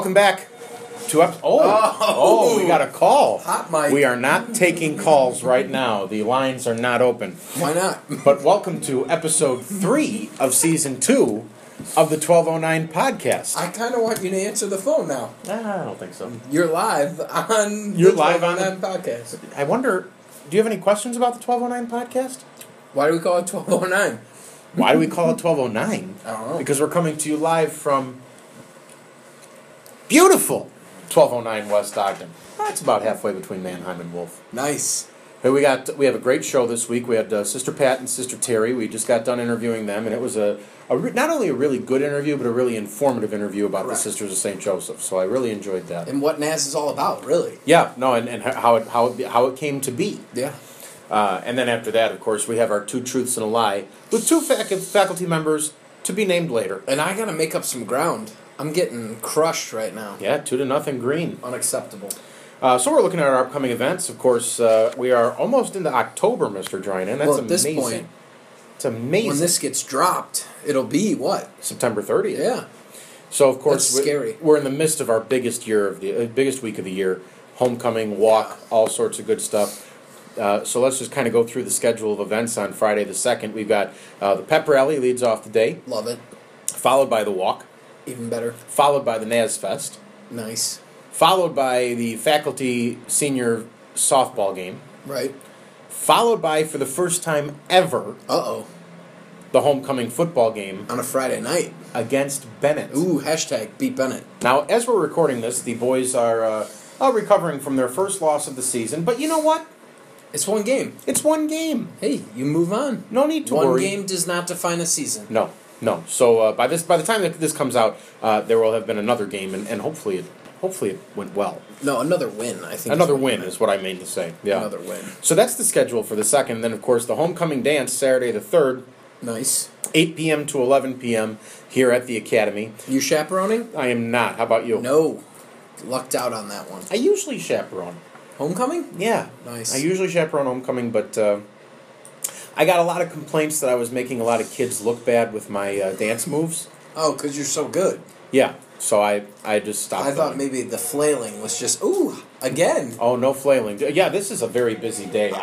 Welcome back to we got a call. Hot mic. We are not taking calls right now. The lines are not open. Why not? But welcome to episode 3 of season 2 of the 1209 podcast. I kind of want you to answer the phone now. I don't think so. You're live on You're the live on 1209 podcast. I wonder, do you have any questions about the 1209 podcast? Why do we call it 1209? Why do we call it 1209? I don't know. Because we're coming to you live from beautiful 1209 West Ogden. That's about halfway between Mannheim and Wolf. Nice. Hey, we have a great show this week. We had Sister Pat and Sister Terry. We just got done interviewing them, and it was not only a really good interview, but a really informative interview about the Sisters of St. Joseph. So I really enjoyed that. And what NAS is all about, really. Yeah, no, and how it came to be. Yeah. And then after that, of course, we have our Two Truths and a Lie with two faculty members to be named later. And I got to make up some ground. I'm getting crushed right now. Yeah, 2-0 Green. Unacceptable. So we're looking at our upcoming events. Of course, we are almost into October, Mr. Drynan. That's at this amazing. point, it's amazing. when this gets dropped, it'll be what? September 30th. Yeah. So of course, That's scary. We're in the midst of our biggest week of the year, homecoming, walk, all sorts of good stuff. So let's just kind of go through the schedule of events on Friday the 2nd. We've got the pep rally leads off the day. Love it. Followed by the walk. Even better. Followed by the NAS Fest. Nice. Followed by the faculty senior softball game. Right. Followed by, for the first time ever, the homecoming football game. On a Friday night. Against Bennett. Ooh, hashtag beat Bennett. Now, as we're recording this, the boys are recovering from their first loss of the season. But you know what? It's one game. It's one game. Hey, you move on. No need to worry. One game does not define a season. No. So by the time that this comes out, there will have been another game, and hopefully it went well. No, another win. I think another win is what I mean to say. Yeah, another win. So that's the schedule for the 2nd. And then of course the homecoming dance Saturday the 3rd. Nice. 8 p.m. to 11 p.m. here at the Academy. You chaperoning? I am not. How about you? No. Lucked out on that one. I usually chaperone. Homecoming? Yeah. Nice. I usually chaperone homecoming, but I got a lot of complaints that I was making a lot of kids look bad with my dance moves. Oh, because you're so good. Yeah. So I just stopped. I thought maybe the flailing was just, ooh, again. Oh, no flailing. Yeah, this is a very busy day.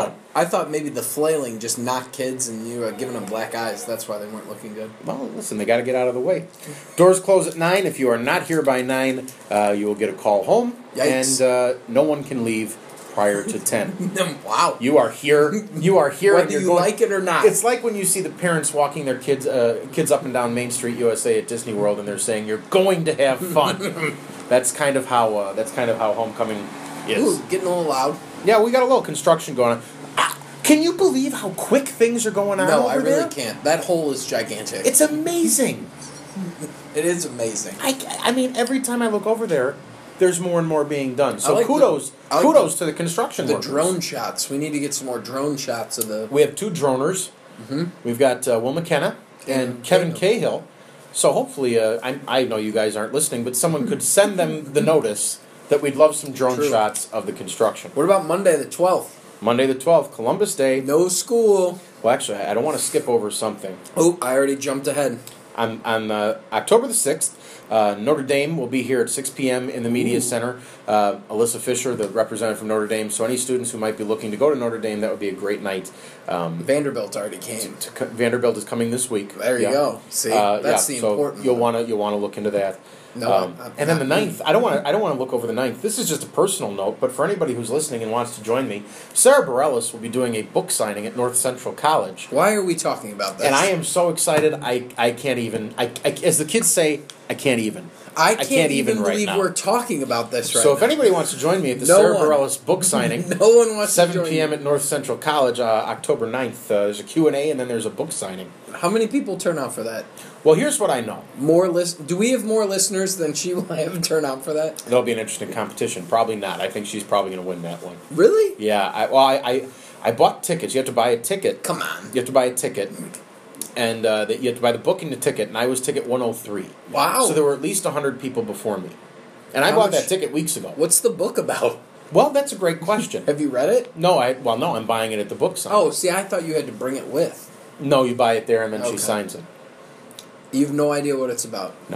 I thought maybe the flailing just knocked kids and you were giving them black eyes. That's why they weren't looking good. Well, listen, they got to get out of the way. Doors close at 9. If you are not here by 9, you will get a call home. Yikes. And no one can leave prior to 10. Wow. You are here. Whether you like it or not. It's like when you see the parents walking their kids up and down Main Street USA at Disney World, and they're saying, "You're going to have fun." That's kind of how homecoming is. Ooh, getting a little loud. Yeah, we got a little construction going on. Can you believe how quick things are going on? No, I really there? can't. That hole is gigantic. It's amazing. It is amazing. I mean, every time I look over there, there's more and more being done. So kudos to the construction workers. The drone shots. We need to get some more drone shots of the... We have 2 droners. Mm-hmm. We've got Will McKenna and Kevin Cahill. So hopefully, I know you guys aren't listening, but someone could send them the notice that we'd love some drone shots of the construction. What about Monday the 12th? Monday the 12th, Columbus Day. No school. Well, actually, I don't want to skip over something. Oh, I already jumped ahead. On October the 6th, Notre Dame will be here at 6 p.m. in the Media Center. Alyssa Fisher, the representative from Notre Dame. So any students who might be looking to go to Notre Dame, that would be a great night. Vanderbilt already came. Vanderbilt is coming this week. There you go. See, that's the important. You'll want to look into that. No, and then the 9th, I don't want to look over the 9th. This is just a personal note, but for anybody who's listening and wants to join me, Sarah Bareilles will be doing a book signing at North Central College. Why are we talking about this? And I am so excited, I can't even, as the kids say, I can't even. I can't even believe right we're talking about this right now. So if anybody wants to join me at the Sarah Bareilles book signing, no one wants 7 p.m. at North Central College, October 9th, there's a Q&A and then there's a book signing. How many people turn out for that? Well, here's what I know. Do we have more listeners than she will have turn out for that? That'll be an interesting competition. Probably not. I think she's probably going to win that one. Really? Yeah. I bought tickets. You have to buy a ticket. Come on. You have to buy a ticket. And you have to buy the book and the ticket, and I was ticket 103. Wow. So there were at least 100 people before me. And I bought that ticket weeks ago. What's the book about? Well, that's a great question. Have you read it? No, I'm buying it at the book signing. Oh, see, I thought you had to bring it with. No, you buy it there and then she signs it. You have no idea what it's about? No.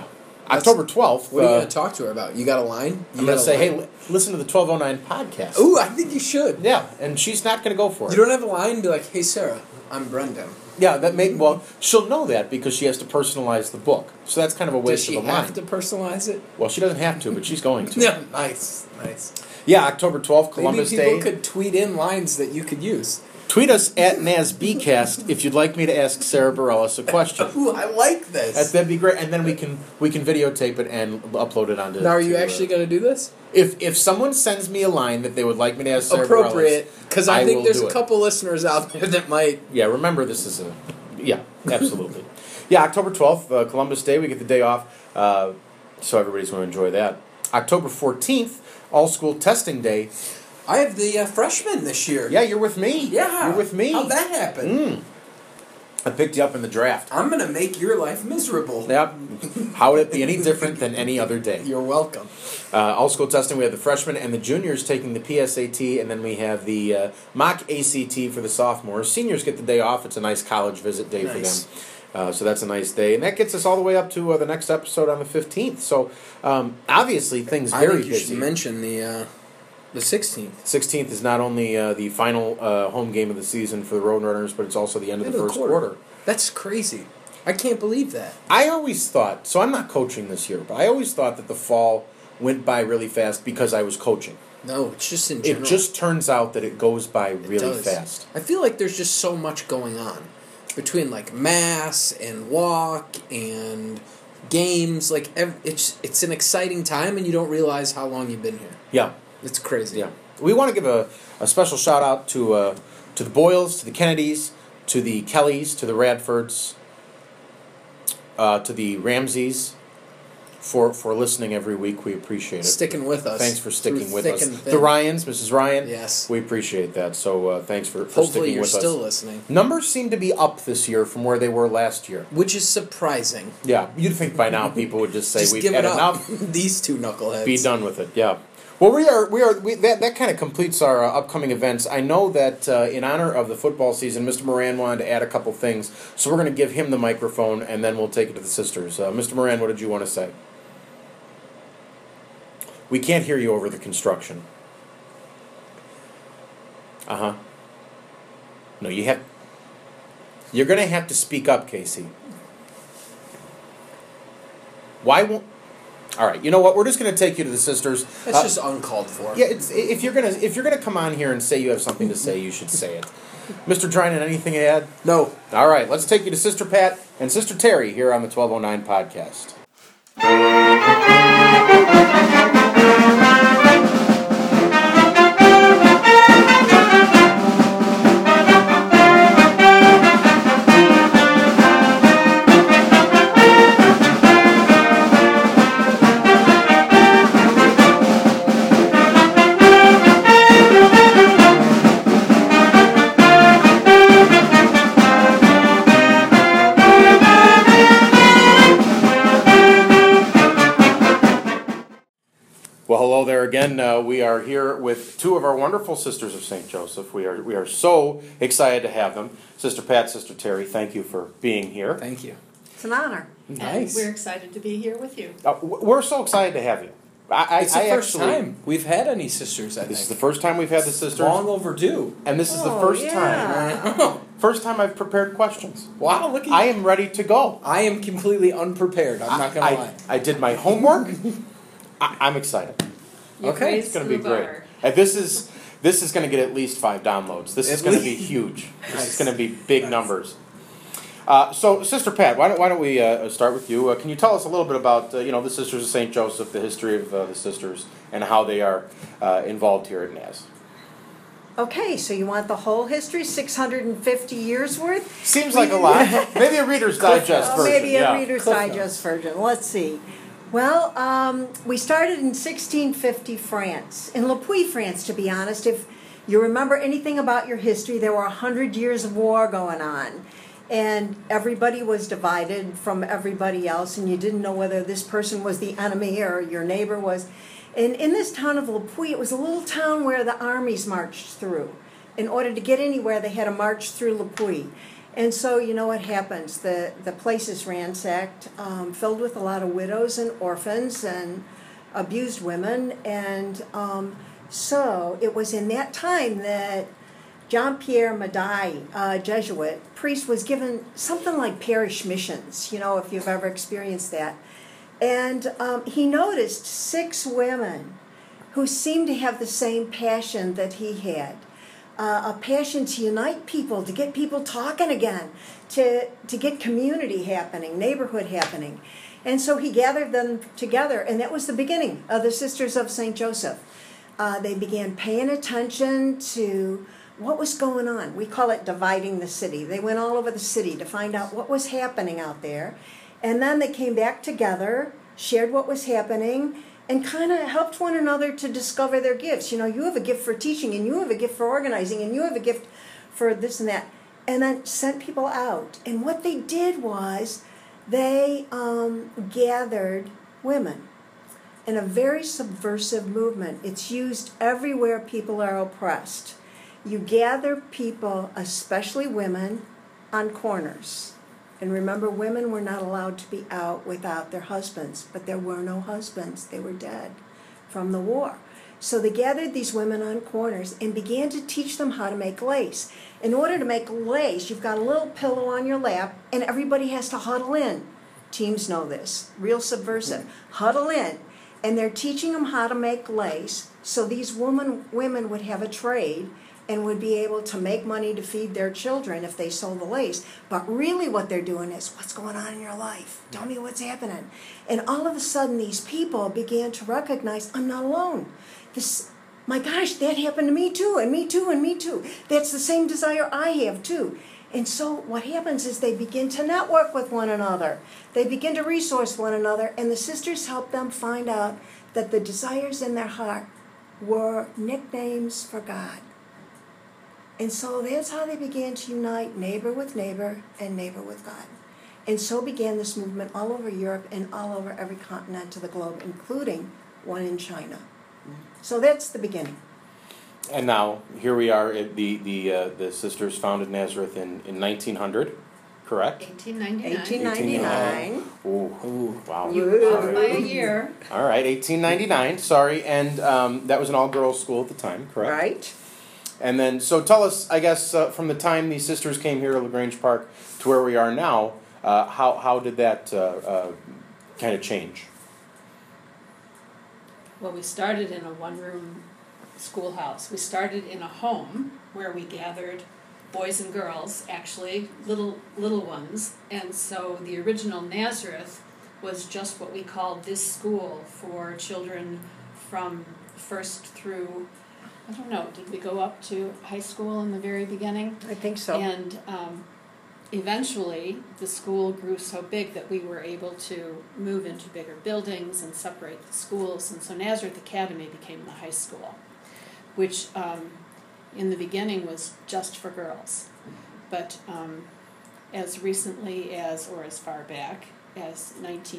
October 12th. What are you going to talk to her about? You got a line? I'm going to say, hey, listen to the 1209 podcast. Ooh, I think you should. Yeah, and she's not going to go for it. You don't have a line? Be like, hey, Sarah, I'm Brendan. Yeah, well, she'll know that because she has to personalize the book. So that's kind of a waste of a line. Does she have to personalize it? Well, she doesn't have to, but she's going to. Yeah, nice. Yeah, October 12th, Columbus Day. Maybe people could tweet in lines that you could use. Tweet us at NASBcast if you'd like me to ask Sarah Bareilles a question. Ooh, I like this. That'd be great, and then we can videotape it and upload it onto. Now, are you actually going to do this? If someone sends me a line that they would like me to ask Sarah appropriate, because I think there's a it. couple listeners out there that might. Yeah, remember this is absolutely. Yeah, October 12th, Columbus Day. We get the day off, so everybody's going to enjoy that. October 14th, All School Testing Day. I have the freshmen this year. Yeah, you're with me. Yeah. You're with me. How'd that happen? I picked you up in the draft. I'm going to make your life miserable. Yep. How would it be any different than any other day? You're welcome. All school testing, we have the freshmen and the juniors taking the PSAT, and then we have the mock ACT for the sophomores. Seniors get the day off. It's a nice college visit day for them. So that's a nice day. And that gets us all the way up to the next episode on the 15th. So obviously things very busy. I think you should mention the 16th. 16th is not only the final home game of the season for the Roadrunners, but it's also the end of the first quarter. That's crazy. I can't believe that. I always thought, so I'm not coaching this year, but I always thought that the fall went by really fast because I was coaching. No, it's just in general. It just turns out that it goes by really fast. I feel like there's just so much going on between like mass and walk and games. Like it's an exciting time, and you don't realize how long you've been here. Yeah. It's crazy. Yeah. We want to give a special shout out to the Boyles, to the Kennedys, to the Kellys, to the Radfords, to the Ramseys for listening every week. We appreciate it. Sticking with us. Thanks for sticking with us. The Ryans, Mrs. Ryan. Yes. We appreciate that. So thanks for Hopefully sticking with us. Hopefully you're still listening. Numbers seem to be up this year from where they were last year. Which is surprising. Yeah. You'd think by now people would just say just we've had enough. These two knuckleheads. Be done with it. Yeah. Well, that kind of completes our upcoming events. I know that in honor of the football season, Mr. Moran wanted to add a couple things, so we're going to give him the microphone, and then we'll take it to the sisters. Mr. Moran, what did you want to say? We can't hear you over the construction. Uh-huh. No, you're going to have to speak up, Casey. Why won't... All right, you know what? We're just going to take you to the sisters. That's just uncalled for. Yeah, if you're gonna come on here and say you have something to say, you should say it. Mr. Drinan, anything to add? No. All right, let's take you to Sister Pat and Sister Terry here on the 1209 podcast. Well, hello there again. We are here with two of our wonderful sisters of St. Joseph. We are so excited to have them. Sister Pat, Sister Terry, thank you for being here. Thank you. It's an honor. Nice. And we're excited to be here with you. We're so excited to have you. It's the first time we've had any sisters, I think. This is the first time we've had the sisters. Long overdue. And this is the first time I've prepared questions. Wow, look at you. I am ready to go. I am completely unprepared. I'm not going to lie. I did my homework. I'm excited. Okay. It's going to be great. And this is going to get at least 5 downloads. This is going to be huge. This is going to be big numbers. So, Sister Pat, why don't we start with you? Can you tell us a little bit about the Sisters of St. Joseph, the history of the sisters, and how they are involved here at NAS? Okay, so you want the whole history, 650 years worth? Seems like a lot. Maybe a Reader's Digest version. Maybe a Reader's Digest version. Let's see. Well, we started in 1650 France, in Le Puy, France, to be honest. If you remember anything about your history, there were 100 years of war going on. And everybody was divided from everybody else, and you didn't know whether this person was the enemy or your neighbor was. And in this town of Le Puy, it was a little town where the armies marched through. In order to get anywhere, they had to march through Le Puy. And so you know what happens. The place is ransacked, filled with a lot of widows and orphans and abused women. And so it was in that time that Jean-Pierre Madai, a Jesuit priest, was given something like parish missions, you know, if you've ever experienced that. And he noticed 6 women who seemed to have the same passion that he had. A passion to unite people, to get people talking again, to get community happening, neighborhood happening. And so he gathered them together, and that was the beginning of the Sisters of St. Joseph. They began paying attention to what was going on. We call it dividing the city. They went all over the city to find out what was happening out there. And then they came back together, shared what was happening, and kind of helped one another to discover their gifts. You know, you have a gift for teaching, and you have a gift for organizing, and you have a gift for this and that. And then sent people out. And what they did was they gathered women in a very subversive movement. It's used everywhere people are oppressed. You gather people, especially women, on corners. And remember, women were not allowed to be out without their husbands, but there were no husbands. They were dead from the war. So they gathered these women on corners and began to teach them how to make lace. In order to make lace, you've got a little pillow on your lap, and everybody has to huddle in. Teens know this, real subversive. Huddle in. And they're teaching them how to make lace, so these women would have a trade and would be able to make money to feed their children if they sold the lace. But really what they're doing is, what's going on in your life? Tell me what's happening. And all of a sudden these people began to recognize, I'm not alone. My gosh, that happened to me too, and me too, and me too. That's the same desire I have too. And so what happens is they begin to network with one another. They begin to resource one another, and the sisters help them find out that the desires in their heart were nicknames for God. And so that's how they began to unite neighbor with neighbor and neighbor with God. And so began this movement all over Europe and all over every continent of the globe, including one in China. So that's the beginning. And now here we are at the sisters founded Nazareth in 1900, correct? 1899. Ooh, wow. You off by a year. All right, 1899. Sorry, and that was an all-girls school at the time, correct? Right. And then, so tell us, I guess, from the time these sisters came here to LaGrange Park to where we are now, how did that kind of change? Well, we started in a one-room schoolhouse. We started in a home where we gathered boys and girls, actually little ones. And so the original Nazareth was just what we called this school for children from first through, I don't know, did we go up to high school in the very beginning? I think so. And eventually the school grew so big that we were able to move into bigger buildings and separate the schools. And so Nazareth Academy became the high school, which in the beginning was just for girls. But as recently as, or as far back as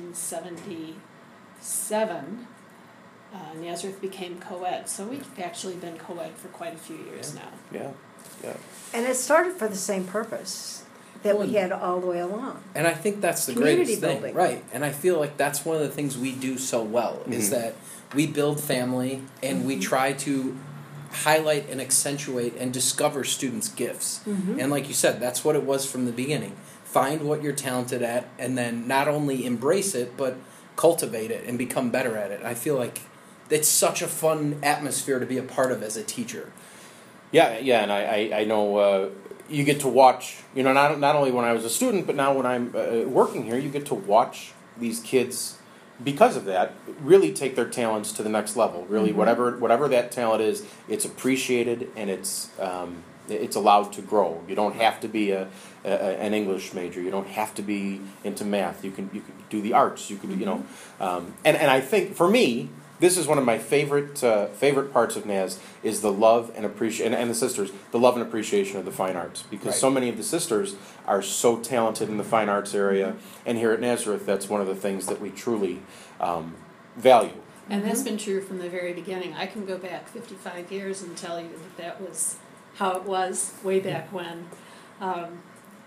1977, Nazareth became co-ed. So we've actually been co-ed for quite a few years now. Yeah. And it started for the same purpose that we had all the way along. And I think that's the Community greatest thing. building. Right. And I feel like that's one of the things we do so well, is that we build family and we try to highlight and accentuate and discover students' gifts. And like you said, that's what it was from the beginning. Find what you're talented at and then not only embrace it, but cultivate it and become better at it. I feel like it's such a fun atmosphere to be a part of as a teacher. Yeah, and I know you get to watch, not only when I was a student, but now when I'm working here, you get to watch these kids, because of that, really take their talents to the next level. Really, whatever that talent is, it's appreciated and it's allowed to grow. You don't have to be an English major. You don't have to be into math. You can do the arts. You can and I think for me, this is one of my favorite parts of NAS is the love and appreciation, and the sisters, the love and appreciation of the fine arts, because so many of the sisters are so talented in the fine arts area, and here at Nazareth, that's one of the things that we truly value. And that's been true from the very beginning. I can go back 55 years and tell you that was how it was way back when.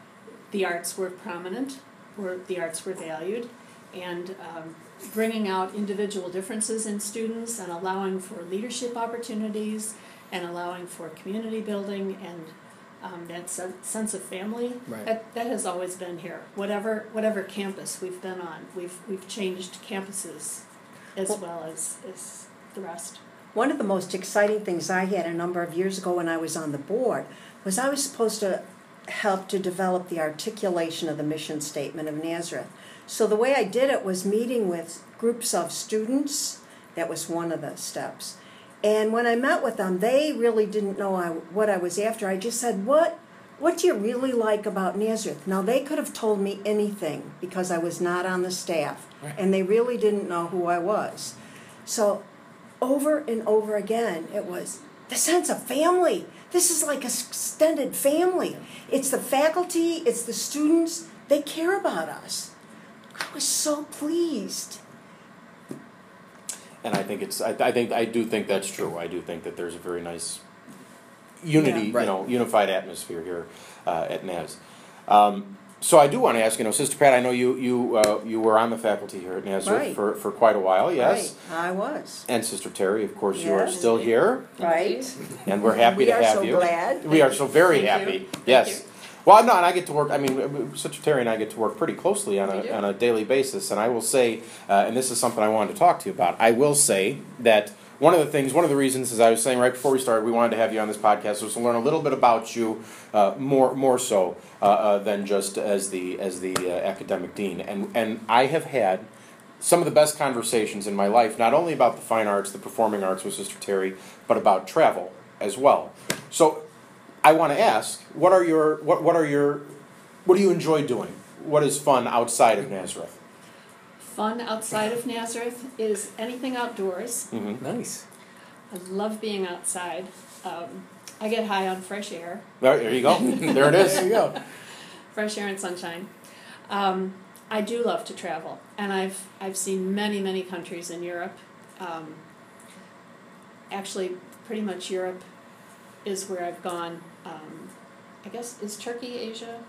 the arts were prominent, the arts were valued, and bringing out individual differences in students and allowing for leadership opportunities and allowing for community building and that sense of family. Right. That has always been here. Whatever campus we've been on, we've changed campuses as well as the rest. One of the most exciting things I had a number of years ago when I was on the board was I was supposed to help to develop the articulation of the mission statement of Nazareth. So the way I did it was meeting with groups of students. That was one of the steps. And when I met with them, they really didn't know what I was after. I just said, what do you really like about Nazareth? Now, they could have told me anything because I was not on the staff, and they really didn't know who I was. So over and over again, it was the sense of family. This is like an extended family. It's the faculty, it's the students. They care about us. I was so pleased. And I think I do think that's true. I do think that there's a very nice unity, unified atmosphere here at Naz. So I do want to ask, Sister Pat, I know you were on the faculty here at Nazareth for quite a while, yes? Right, I was. And Sister Terry, of course, you are still here. Right. And we're happy to have you. We are so glad. We are so very happy. Yes. Well, no, and I get to work, Sister Terry and I get to work pretty closely on a daily basis, and I will say, and this is something I wanted to talk to you about, I will say that one of the reasons, as I was saying right before we started, we wanted to have you on this podcast was to learn a little bit about you, more so than just as the academic dean. And I have had some of the best conversations in my life, not only about the fine arts, the performing arts with Sister Terry, but about travel as well. So I want to ask, what do you enjoy doing? What is fun outside of Nazareth? Fun outside of Nazareth is anything outdoors. Mm-hmm. Nice. I love being outside. I get high on fresh air. There you go. There it is. There you go. Fresh air and sunshine. I do love to travel, and I've seen many countries in Europe. Actually, pretty much Europe is where I've gone. I guess, is Turkey Asia?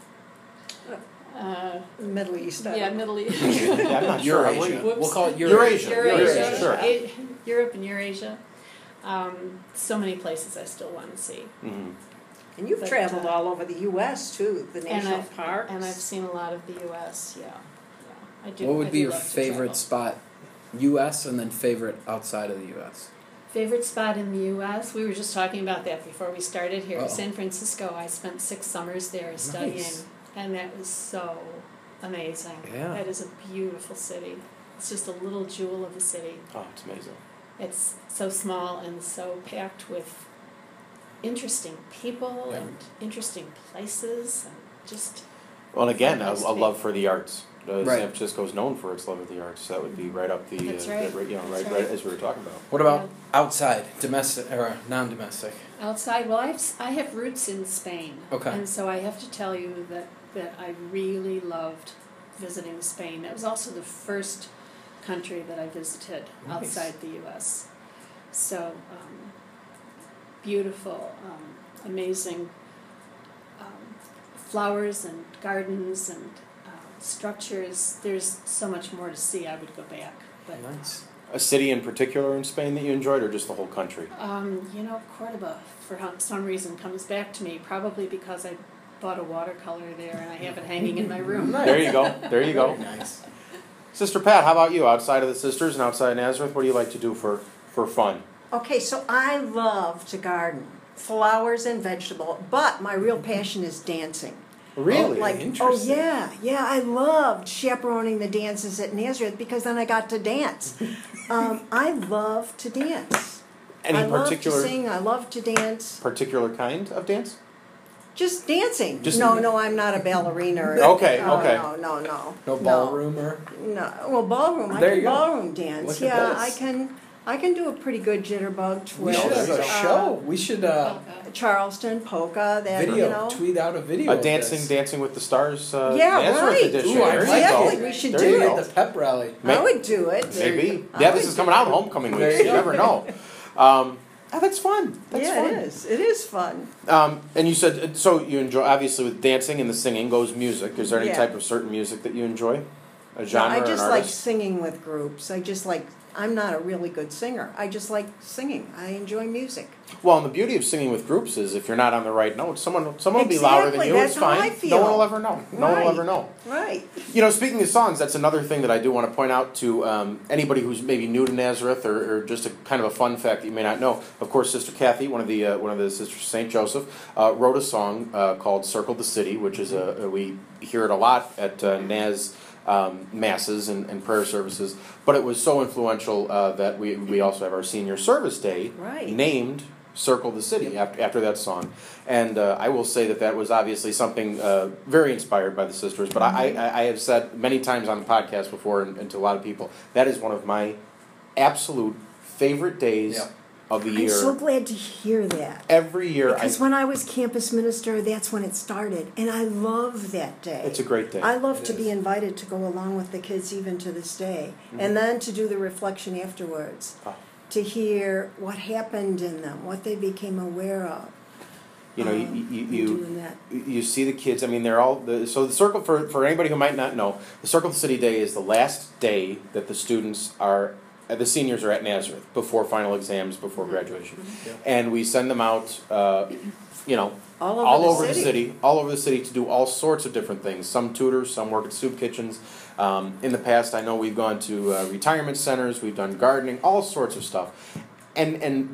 Middle East. Yeah, Middle East. Yeah, I'm not sure. Eurasia. Whoops. We'll call it Eurasia. Eurasia. Sure. Europe and Eurasia. So many places I still want to see. Mm-hmm. And you've traveled all over the U.S. too, the national parks. And I've seen a lot of the U.S. Yeah, I do. What would be your love to favorite travel. spot, U.S. and then favorite outside of the U.S.? Favorite spot in the U.S.? We were just talking about that before we started here. Uh-oh. San Francisco. I spent 6 summers there studying, Nice. and that was so amazing. Yeah. That is a beautiful city. It's just a little jewel of a city. Oh, it's amazing. It's so small and so packed with interesting people and interesting places and just. Well, and again, Fun a place to be. love for the arts. Right. San Francisco is known for its love of the arts. That would be right up the, That's right. right That's right right. as we were talking about. What about outside, domestic or non-domestic? Outside, well, I have roots in Spain. Okay. And so I have to tell you that I really loved visiting Spain. It was also the first country that I visited Nice. outside the U.S. So beautiful, amazing flowers and gardens and structures. There's so much more to see. I would go back. But Nice. A city in particular in Spain that you enjoyed, or just the whole country? Cordoba, for some reason, comes back to me, probably because I bought a watercolor there and I have it hanging in my room. There you go. There you go. Very nice. Sister Pat, how about you? Outside of the sisters and outside Nazareth, what do you like to do for fun? Okay, so I love to garden, flowers and vegetable, but my real passion is dancing. Really? Interesting. I loved chaperoning the dances at Nazareth because then I got to dance. I love to dance. Any I particular love to sing, I love to dance. particular kind of dance? Just dancing. Just- No, I'm not a ballerina. Okay, No, okay. No. No ballroom or? No. Well, ballroom. I There can you go. ballroom dance. Look at Yeah, this. I can do a pretty good jitterbug twist. We should have a show. We should Charleston polka. That video. you know. Tweet out a video. of this. Dancing with the Stars. Yeah, Nazareth right. edition. Ooh, I There you like go. it. We should There do you Do it. go. it at the pep rally. I would do it. Maybe. I Yeah, this would is do coming out it. homecoming There week. you You go. never know. Oh, that's fun. That's fun. It is. It is fun. And you said, so you enjoy, obviously with dancing and the singing goes music. Is there any Yeah. type of certain music that you enjoy? A No, genre I or just an like artist? singing with groups. I'm not a really good singer. I just like singing. I enjoy music. Well, and the beauty of singing with groups is if you're not on the right note, someone will be louder than Exactly, you. that's It's how fine. I feel. No one will ever know. No one will Right. ever know. Right. You know, speaking of songs, that's another thing that I do want to point out to anybody who's maybe new to Nazareth, or just a kind of a fun fact that you may not know. Of course, Sister Kathy, one of the sisters of Saint Joseph, wrote a song called "Circle the City," which is we hear it a lot at Naz masses and prayer services. But it was so influential that we also have our senior service day Right. named "Circle the City" after that song. And I will say that was obviously something very inspired by the sisters. But I have said many times on the podcast before, and to a lot of people, that is one of my absolute favorite days Yeah. of the I'm year. so glad to hear that. Every year, Because when I was campus minister, that's when it started. And I love that day. it's a great day. I love It to be is. invited to go along with the kids even to this day. Mm-hmm. And then to do the reflection afterwards. Oh. To hear what happened in them, what they became aware of. You know, in you doing that. you see the kids. I mean, they're all so the circle for anybody who might not know. The Circle of the City Day is the last day that the seniors are at Nazareth before final exams, before graduation, Yeah. and we send them out. You know, All over the city. all over the city to do all sorts of different things. Some tutors, some work at soup kitchens. In the past, I know we've gone to retirement centers, we've done gardening, all sorts of stuff, and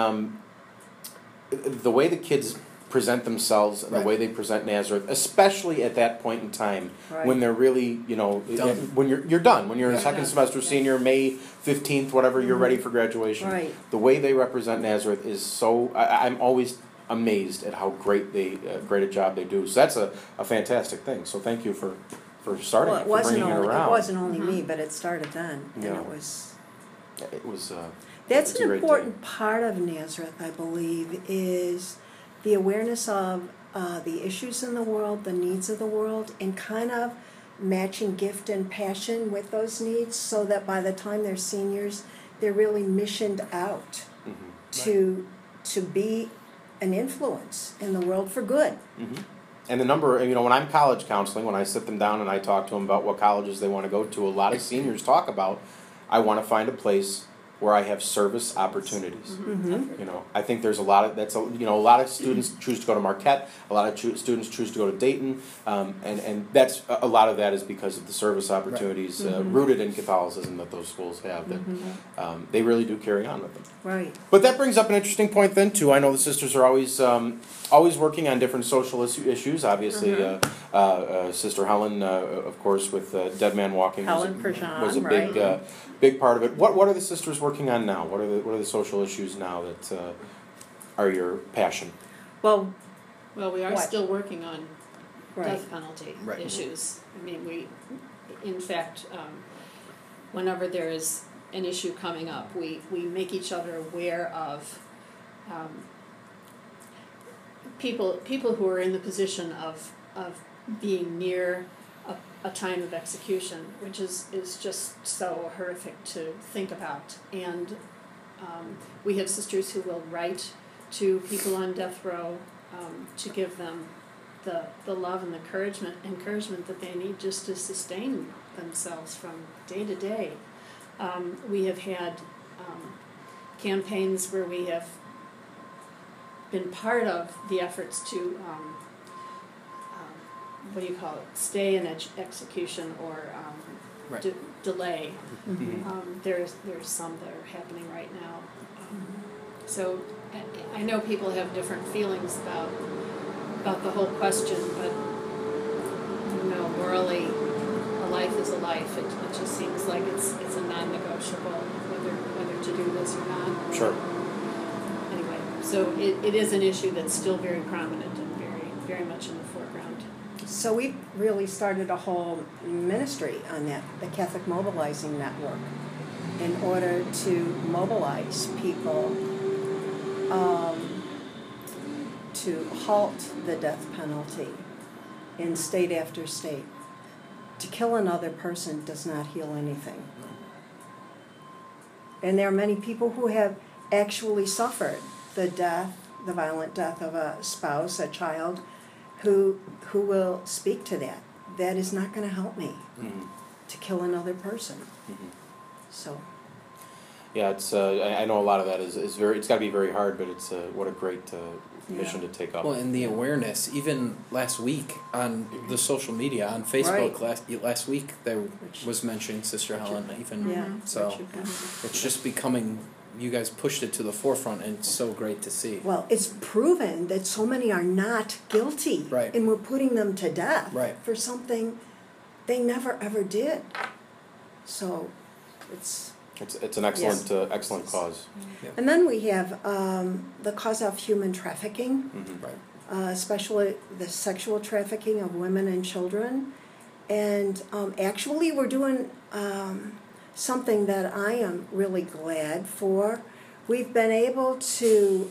the way the kids present themselves and the Right. way they present Nazareth, especially at that point in time Right. when they're really, you know, Done. when you're done, when you're in a Yeah. second Done. semester, senior, May 15th, whatever, you're ready for graduation. Right. The way they represent Nazareth is so. I'm always amazed at how great a job they do. So that's a fantastic thing. So thank you for starting Well, it, for bringing it around. it wasn't only me, but it started then. And Yeah. it was. It was. That's it's a an great important part of Nazareth, I believe, is the awareness of the issues in the world, the needs of the world, and kind of matching gift and passion with those needs so that by the time they're seniors, they're really missioned out Mhm. to be an influence in the world for good. Mhm. And the number, you know, when I'm college counseling, when I sit them down and I talk to them about what colleges they want to go to, a lot of seniors talk about, I want to find a place where I have service opportunities. Mm-hmm. You know, I think there's a lot of a lot of students choose to go to Marquette, a lot of students choose to go to Dayton, and that's a lot of that is because of the service opportunities rooted in Catholicism that those schools have that they really do carry on with them. Right. But that brings up an interesting point then too. I know the sisters are always working on different social issues. Obviously, Sister Helen, of course, with Dead Man Walking Helen Prejean, was a big right. big part of it. What are the sisters working on now? What are the social issues now that are your passion? Well, Well, we are What? still working on right. death penalty Right. issues. I mean, in fact, whenever there is an issue coming up, we make each other aware of people who are in the position of being near a time of execution, which is just so horrific to think about. And we have sisters who will write to people on death row to give them the love and the encouragement that they need just to sustain themselves from day to day. We have had campaigns where we have been part of the efforts to stay in execution or Right. delay. Mm-hmm. There's some that are happening right now. So I know people have different feelings about the whole question, but you know, morally, a life is a life. It just seems like it's a non-negotiable whether to do this or not. Sure. Anyway, so it is an issue that's still very prominent and very very much in the foreground. So we really started a whole ministry on that, the Catholic Mobilizing Network, in order to mobilize people to halt the death penalty in state after state. To kill another person does not heal anything. And there are many people who have actually suffered the violent death of a spouse, a child, who will speak to that. That is not going to help me to kill another person. So. Yeah, it's. I know a lot of that is very. It's got to be very hard, but it's what a great mission to take up. Well, and the awareness, even last week on the social media, on Facebook, last week there was mentioning Sister Helen. Even so, it's just becoming. You guys pushed it to the forefront, and it's so great to see. Well, it's proven that so many are not guilty, right? And we're putting them to death, right, for something they never ever did. So, it's an excellent excellent cause. Yeah. And then we have the cause of human trafficking, right? Especially the sexual trafficking of women and children, and actually we're doing. Something that I am really glad for. We've been able to,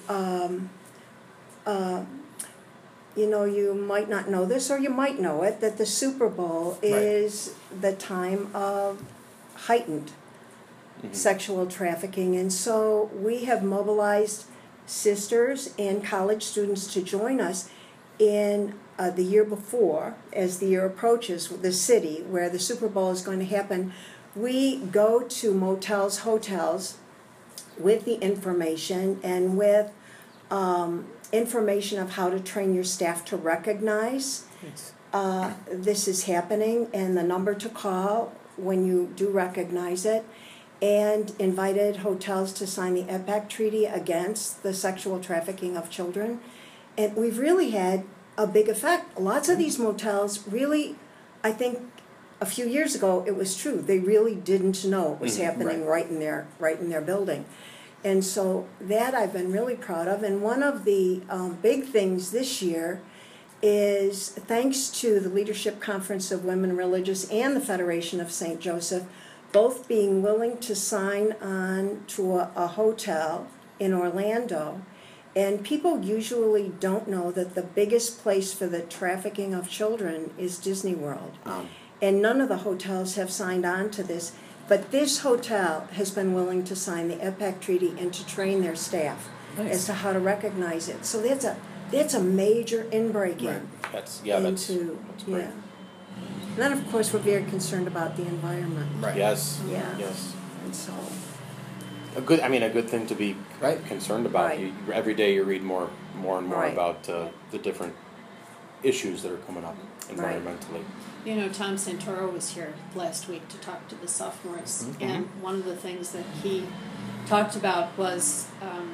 you might not know this or you might know it, that the Super Bowl is the time of heightened sexual trafficking. And so we have mobilized sisters and college students to join us in the year before, as the year approaches, the city where the Super Bowl is going to happen. We go to motels, hotels, with the information and with information of how to train your staff to recognize this is happening and the number to call when you do recognize it, and invited hotels to sign the EPAC Treaty against the sexual trafficking of children. And we've really had a big effect. Lots of these motels really, I think, a few years ago, it was true. They really didn't know it was happening right in their building, and so that I've been really proud of. And one of the big things this year is, thanks to the Leadership Conference of Women Religious and the Federation of St. Joseph, both being willing to sign on to a hotel in Orlando. And people usually don't know that the biggest place for the trafficking of children is Disney World. And none of the hotels have signed on to this. But this hotel has been willing to sign the EPAC Treaty and to train their staff as to how to recognize it. So that's a major inbreaking. Right. That's great. And then, of course, we're very concerned about the environment. Right. Yes. Yeah. Yes. And so a good thing to be concerned about. Right. Every day you read more and more about the different issues that are coming up environmentally. You know, Tom Santoro was here last week to talk to the sophomores, and one of the things that he talked about was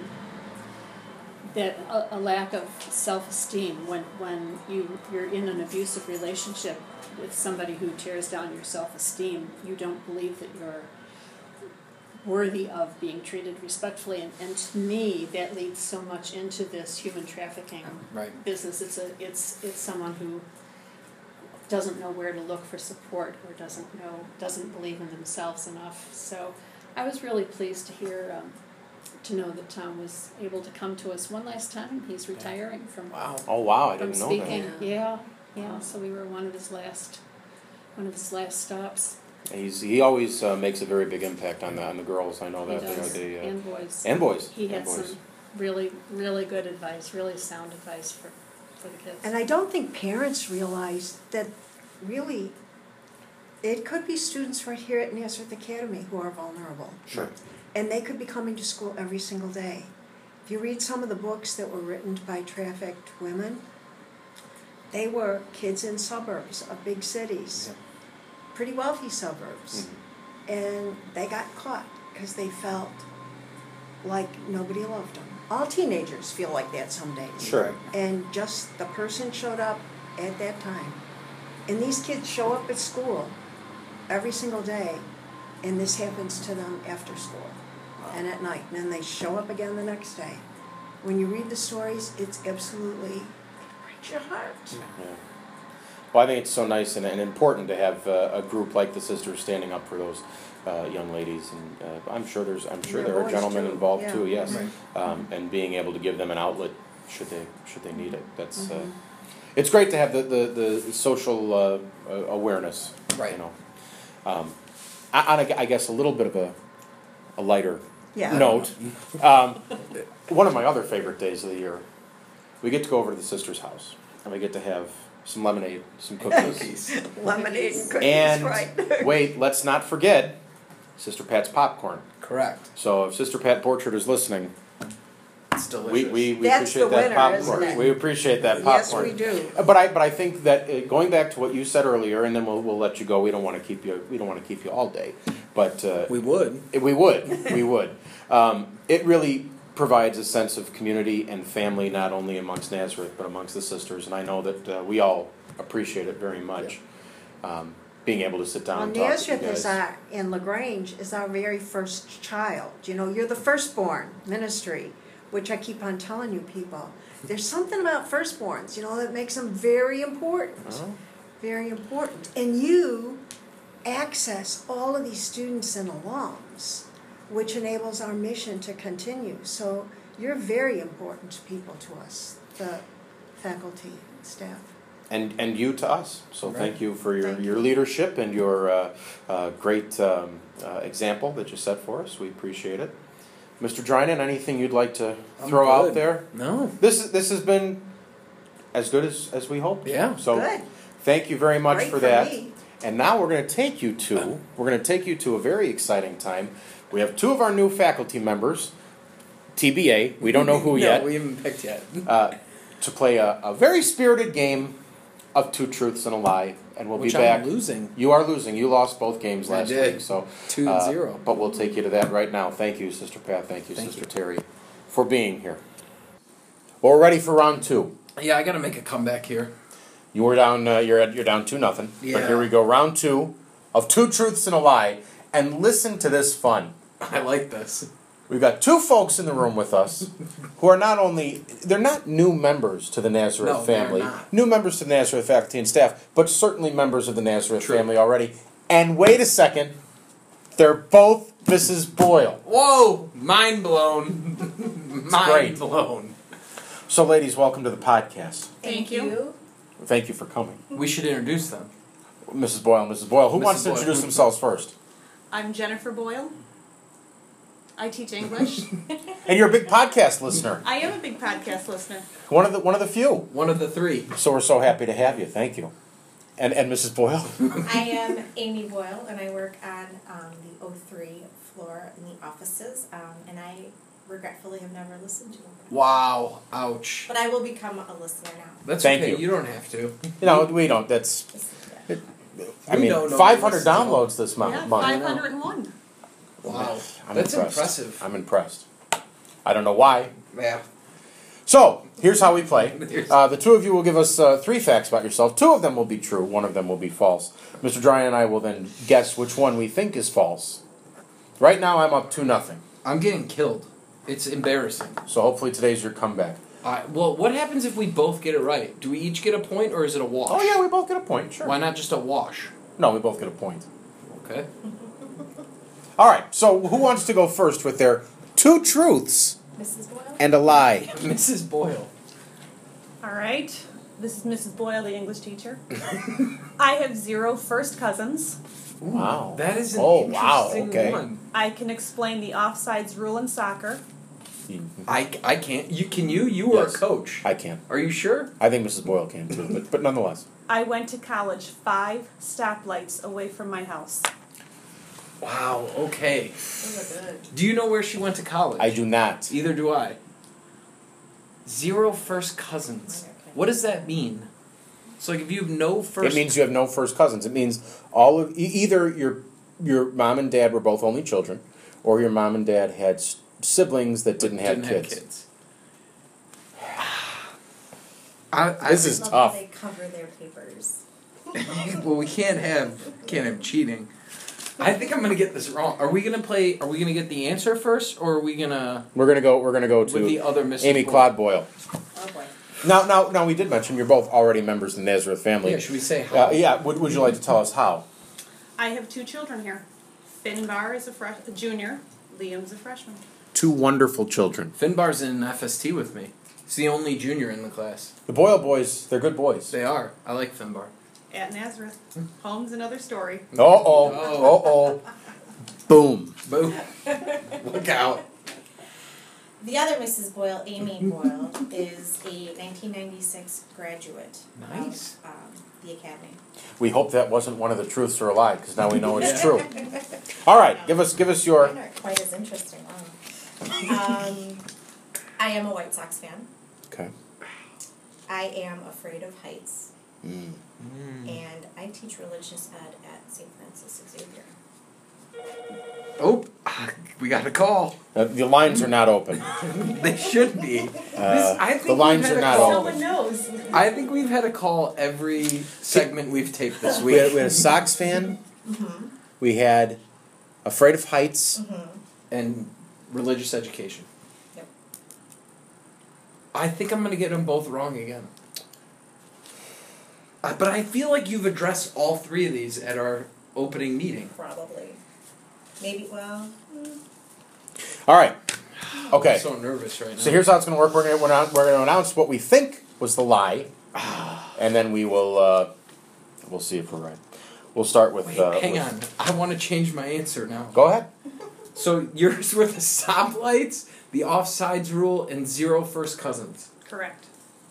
that a lack of self-esteem when you're in an abusive relationship with somebody who tears down your self-esteem. You don't believe that you're worthy of being treated respectfully, and to me that leads so much into this human trafficking business. It's someone who doesn't know where to look for support, or doesn't believe in themselves enough. So I was really pleased to hear to know that Tom was able to come to us one last time. He's retiring from Oh wow, I from didn't know speaking. that. Yeah. So we were one of his last stops. He always makes a very big impact on the girls. I know He that. does. And boys. And boys. He had boys. some really, really good advice, really sound advice for the kids. And I don't think parents realize that really it could be students right here at Nazareth Academy who are vulnerable. Sure. And they could be coming to school every single day. If you read some of the books that were written by trafficked women, they were kids in suburbs of big cities, pretty wealthy suburbs. And they got caught because they felt like nobody loved them. All teenagers feel like that some days. Sure. And just the person showed up at that time. And these kids show up at school every single day, and this happens to them after school and at night. And then they show up again the next day. When you read the stories, it's absolutely, it breaks your heart. Yeah. Well, I think it's so nice and important to have a group like the Sisters standing up for those young ladies, and I'm sure there are gentlemen involved too. Yes, and being able to give them an outlet should they need it. That's it's great to have the social awareness. Right. You know, I guess a little bit of a lighter Yeah. note, one of my other favorite days of the year, we get to go over to the sister's house, and we get to have some lemonade, some cookies. Lemonade and cookies, And right. wait, let's not forget Sister Pat's popcorn. Correct. So if Sister Pat Borchard is listening, It's delicious. we That's appreciate the that winner, popcorn. isn't it? We appreciate that Yes, popcorn. we do. But I think that going back to what you said earlier, and then we'll let you go. We don't want to keep you all day, but we would. we would. It really provides a sense of community and family, not only amongst Nazareth but amongst the sisters, and I know that we all appreciate it very much. Being able to sit down Well, and talk Nazareth to you is guys. in LaGrange is our very first child. You know, you're the firstborn ministry, which I keep on telling you people. There's something about firstborns, you know, that makes them very important. Oh. Very important. And you access all of these students and alums, which enables our mission to continue. So you're very important people to us, the faculty, staff. And you to us. So Right. thank you for Thank your you. leadership and your great example that you set for us. We appreciate it. Mr. Drynan, anything you'd like to I'm throw out good. there? No. This has been as good as we hoped. Yeah. So Good. thank you very much Great for that. me. And now we're going to take you to a very exciting time. We have two of our new faculty members, TBA. We don't know who No, yet. we haven't picked yet. To play a very spirited game of Two Truths and a Lie, and we'll Which be back. I'm losing. You are losing. You lost both games I last did. week, so 2-0. But we'll take you to that right now. Thank you, Sister Pat. Thank you, Thank Sister you. Terry, for being here. Well, we're ready for round two. Yeah, I got to make a comeback here. You were down. You're down 2-0. But Yeah. here we go. Round two of Two Truths and a Lie, and listen to this fun. I like this. We've got two folks in the room with us who are they're not new members to the Nazareth No, they're family, not. new members to the Nazareth faculty and staff, but certainly members of the Nazareth True. family already. And wait a second, they're both Mrs. Boyle. Whoa! Mind blown. Mind great. blown. So, ladies, welcome to the podcast. Thank you. Thank you for coming. We should introduce them. Mrs. Boyle and Mrs. Boyle. Who Mrs. wants to Boyle. introduce themselves first? I'm Jennifer Boyle. I teach English. And you're a big podcast listener. I am a big podcast listener. One of the few. One of the three. So we're so happy to have you. Thank you. And Mrs. Boyle? I am Amy Boyle, and I work on the O3 floor in the offices, and I regretfully have never listened to them. Wow. Ouch. But I will become a listener now. That's Thank okay. you. You don't have to. You know, we don't. That's, I We mean, don't know 500 this, so- downloads this month. Yeah, month. 501. Wow. I'm That's impressed. impressive. I'm impressed. I don't know why. Yeah. So, here's how we play. Here's- The two of you will give us 3 facts about yourself. 2 of them will be true. 1 of them will be false. Mr. Dryan and I will then guess which one we think is false. Right now, I'm up 2-0. I'm getting killed. It's embarrassing. So hopefully today's your comeback. Well, what happens if we both get it right? Do we each get a point, or is it a wash? Oh yeah, we both get a point. Sure. Why not just a wash? No, we both get a point. Okay. All right. So who wants to go first with their 2 truths Mrs. Boyle? and a lie? Mrs. Boyle. All right. This is Mrs. Boyle, the English teacher. I have 0 first cousins. Wow. That is an Oh, wow, interesting okay. one. I can explain the offsides rule in soccer. I can't. You were Yes. a coach. I can. Are you sure? I think Mrs. Boyle can too, but nonetheless. I went to college 5 stoplights away from my house. Wow. Okay. Those are good. Do you know where she went to college? I do not. Either do I. 0 first cousins. Okay. What does that mean? So like if you have no first. It means you have no first cousins. It means all of either your mom and dad were both only children, or your mom and dad had siblings that didn't have kids. This is Love tough. how they cover their papers. Well, we can't have cheating. I think I'm gonna get this wrong. Are we gonna get the answer first, or are we gonna We're gonna go with the to other Mrs. Amy Boyle? Claude Boyle. Oh boy. Now, we did mention you're both already members of the Nazareth family. Yeah. Should we say how? Yeah. Would you like to tell us how? I have 2 children here. Finbar is a junior. Liam's a freshman. 2 wonderful children. Finbar's in FST with me. He's the only junior in the class. The Boyle boys, they're good boys. They are. I like Finbar. At Nazareth. Home's another story. Oh. Boom. Boom. Look out. The other Mrs. Boyle, Amy Boyle, is a 1996 graduate Nice. of the Academy. We hope that wasn't one of the truths or a lie, because now we know it's true. All right, give us your... Mine aren't quite as interesting. I am a White Sox fan. Okay. I am afraid of heights. Mm. And I teach religious ed at St. Francis Xavier. Oh, we got a call. The lines are not open. They should be. I think the lines are not call. open. Someone knows. I think we've had a call every segment we've taped this We week. had a Sox fan. Mm-hmm. We had Afraid of Heights. Mm-hmm. And religious education. Yep. I think I'm going to get them both wrong again. But I feel like you've addressed all three of these at our opening meeting. Probably. Maybe, well... All right. Okay. I'm so nervous right now. So here's how it's going to work. We're going to announce what we think was the lie, and then we'll see if we're right. We'll start with. Wait, hang on. I want to change my answer now. Go ahead. So yours were the stoplights, the offsides rule, and 0 first cousins. Correct.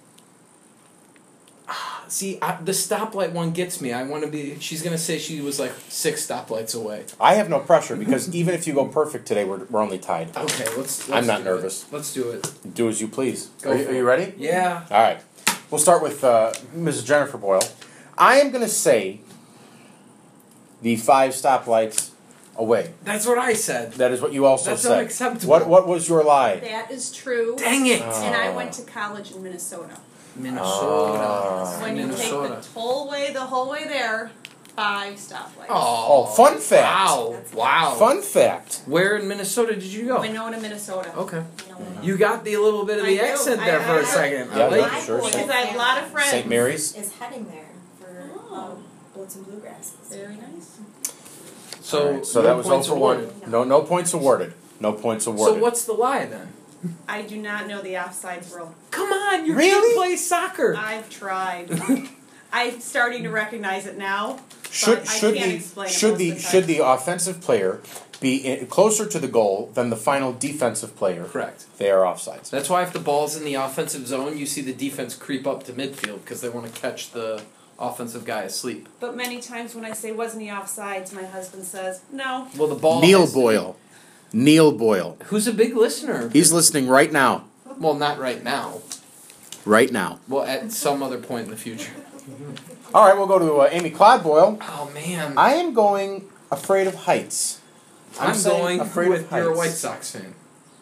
See, the stoplight one gets me. I want to be. She's gonna say she was like 6 stoplights away. I have no pressure because even if you go perfect today, we're only tied. Okay, let's I'm not do nervous. it. Let's do it. Do as you please. Go Are for you it. ready? Yeah. All right. We'll start with Mrs. Jennifer Boyle. I am going to say the 5 stoplights away. That's what I said. That is what you also That's said. unacceptable. What was your lie? That is true. Dang it! And I went to college in Minnesota. Minnesota. When you Minnesota. take the whole way there, 5 stoplights. Oh, fun fact. Wow. Wow. Fun fact. Where in Minnesota did you go? Winona, Minnesota. Okay. You got the little bit of the I do. accent there for a second. Yeah, I like yeah, it. sure. Because I have a lot of friends. St. Mary's. Is heading there for Bullets and Bluegrass. Very nice. So, All right, so no that was points 0 for 1. awarded. No points awarded. No points awarded. So what's the lie then? I do not know the offsides rule. Come on, your Really? kid plays soccer. I've tried. I'm starting to recognize it now. Should but I can't the explain it should most the of the should time. the offensive player be closer to the goal than the final defensive player? Correct. They are offsides. That's why if the ball's in the offensive zone, you see the defense creep up to midfield because they want to catch the offensive guy asleep. But many times when I say wasn't he offsides, my husband says no. Well, the ball. Neil has- Boyle. Neil Boyle. Who's a big listener? He's listening right now. Well, not right now. Right now. Well, at some other point in the future. All right, we'll go to Amy Cloud Boyle. Oh man. I am going Afraid of Heights. I'm saying going Afraid with of you're a Heights. White Sox fan.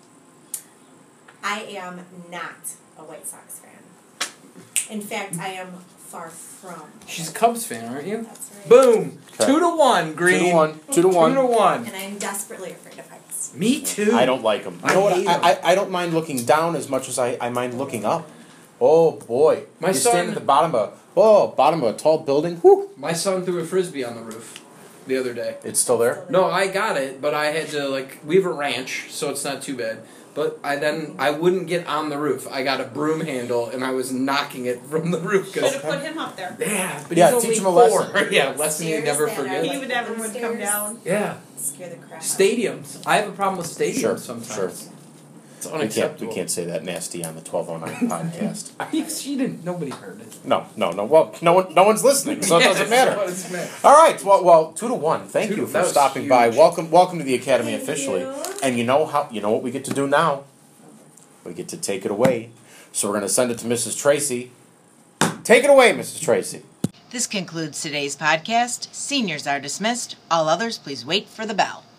I am not a White Sox fan. In fact, I am far from. She's a Cubs fan, aren't you? That's right. Boom. Okay. 2-1, Green. 2-1. 2-1. 2-1. And I'm desperately afraid of heights. Me too. I don't like them. I You know what? hate 'em. I don't mind looking down as much as I mind looking up. Oh boy! My you son- stand at the bottom of a tall building. Whoo! My son threw a frisbee on the roof the other day. It's still there. No, I got it, but I had to we have a ranch, so it's not too bad. But I wouldn't get on the roof. I got a broom handle and I was knocking it from the roof Should because have put him up there. yeah, but Yeah, he's teach only him a 4. lesson. Yeah, lesson you Stairs never that are forget. He would never would come down. Yeah, Scare the crap out of me. stadiums. I have a problem with stadiums Sure, sometimes. sure. It's We unacceptable. can't say that nasty on the 1209 podcast. She didn't. Nobody heard it. No. Well, no one's listening, so it doesn't matter. Doesn't matter. All right. Well, 2-1. Thank you That for was stopping huge. by. Welcome to the Academy Thank officially. you. And you know what we get to do now? We get to take it away. So we're going to send it to Mrs. Tracy. Take it away, Mrs. Tracy. This concludes today's podcast. Seniors are dismissed. All others, please wait for the bell.